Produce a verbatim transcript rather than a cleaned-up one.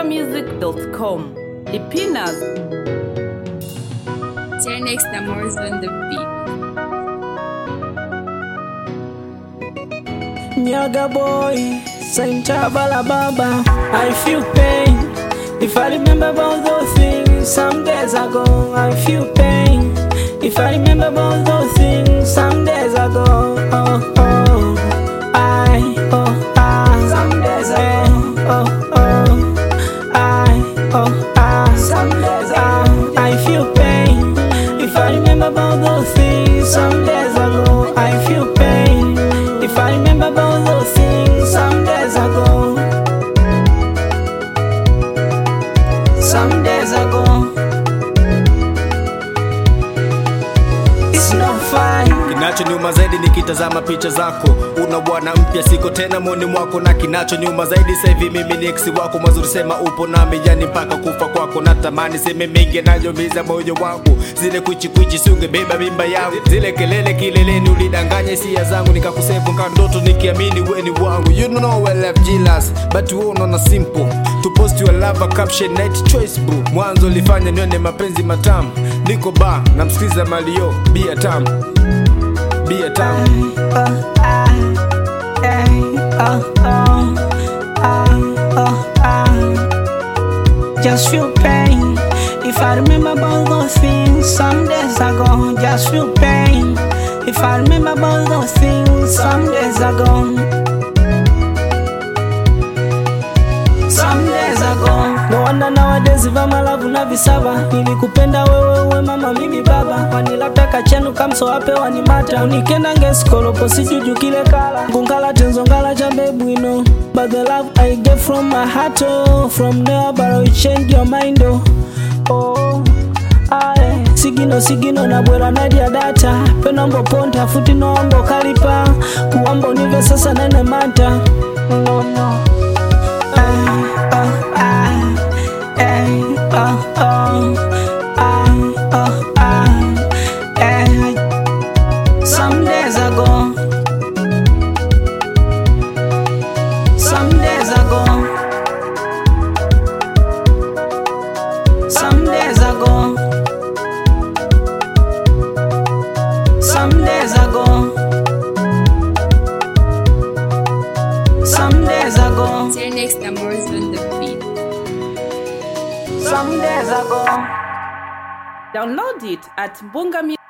bunga music dot com. Ipinas. Ternex Namors on the beat. Nyaga boy, Saint Chabala Baba. I feel pain. If I remember about those things some days ago, I feel pain. If I remember about those things some days ago, oh oh, I oh I some days ago, oh oh, I oh I some days ago, I feel pain. If I remember about those things some days ago, I feel pain. If I remember about those things some days ago, some days ago. It's not fine. Kinacho nyuma zaidi nikitazama picha zako, una bwana mpya siko tena moni mwako. Na kinacho nyuma zaidi sasa hivi mimi ni ex wako. Mazuri sema upo nami yani mpaka kufa kwako. Natamani sema mengi nayomiza moyo wangu, zile kuchi kuchi sunge beba mimba yangu, zile kelele kileleni ulidanganya hisia zangu, nikakusevu kama ndoto nikiamini wewe ni wangu. You know I love jealous but you know na simple to post your love caption night choice boo. Mwanzo lifanya nione mapenzi matamu, niko ba namsikiza Malio bia tamu bia tamu. Oh, I, oh, oh, oh, oh, I just feel pain. If I remember about those things some days ago, just feel pain. If I remember about those things some days ago, some days ago. No wonder nowadays vama love na visaba. Nilikupenda wewe uwe mama mimi baba. Wanilapta chenu kamso wape wanimata. Unikenda ngeskolo posijuju kile kala. Ngungala tenzo ngala cha baby no. But the love I get from my heart oh. From there but it change your mind oh. Oh ae. Sigino sigino na bwela nadia data. Penombo ponta futi no ambo kalipa. Kuambo nive sasa nene mata. No no. Oh, I, I, oh, oh, I, oh, I, I, some days ago, some days ago, some days ago, some days ago, some days ago. Ternex Namors on the beat. Some days ago. Download it at bunga music.